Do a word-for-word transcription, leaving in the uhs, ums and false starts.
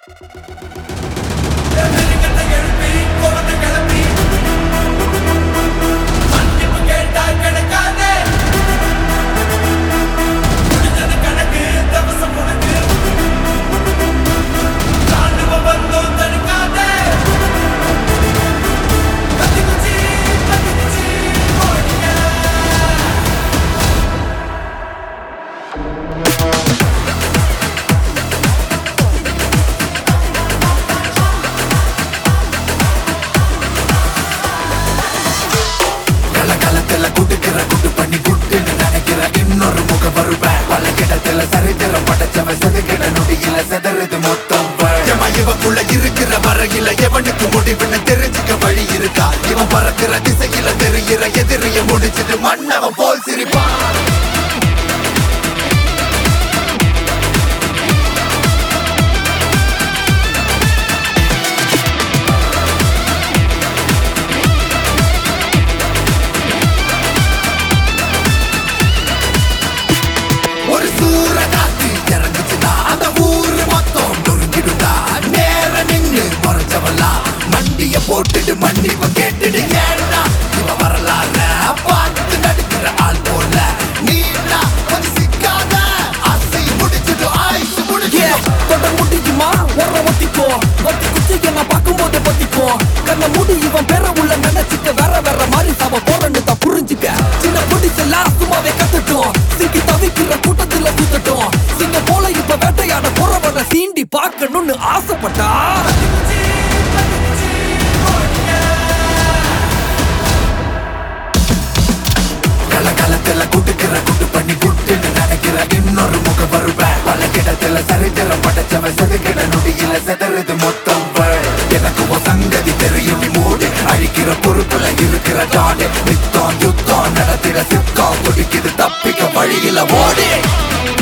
செதறது மொத்தம் இவக்குள்ள இருக்கிற வரையில எவனுக்கு முடிவுன்னு தெரிஞ்சுக்க வழி இருக்கா? இவன் பறக்கிற திசையில தெரிகிற எதிரிய முடிச்சிட்டு மன்னவன் போல் சிரிப்பான். ஒரு சூற காத்து இறங்குச்சுன்னா அந்த ஊரு மொத்தம் நொறுங்கிடுதா. நேர நின்னு மறைச்சவல்லா மண்டிய போட்டுட்டு மன்னிப்பு கேட்டுடு. ஏன்னா இவ வரலாற பார்த்து நடுக்கிற ஆள் போல நீனா கொஞ்சம் சிக்காத. ஆசை முடிச்சுட்டு ஆயுசு முடிச்சு தொட முடியுமா ஒர ஒத்திக்கோ. ஒத்தி குச்சிக்க நான் பார்க்கும் போது பத்திக்கோ. கண்ண மூடி இவன் பெற உள்ள நினைச்சுக்க வேற வேற மாதிரி சாவ போறன்னு தான் புரிஞ்சுக்க. சின்ன பொடிச்செல்லாம் சும்மாவே கத்துட்டோம். சிக்கி தவிக்கிற கூட்டத்துல சுத்தட்டும். சிங்க போல இப்ப வேட்டையாட போறவன சீண்டி பார்க்கணும்னு ஆசைப்பட்டா கலகலத்துல குட்டுக்கிற குட்டு பண்ணி குட்டுன்னு நினைக்கிற இன்னொரு முக வருவேன். பல கிடத்துல சரித்திரம் படைச்சவன் செதுக்கிட நொடியில செதறது மொத்தம். எனக்கு உன் சங்கதி தெரியும் நீ மூடு. அழிக்கிற பொறுப்புல இருக்கிற டாடு. நித்தம் யுத்தம் நடத்திட சித்தம் துடிக்குது தப்பிக்க வழியில ஓடி.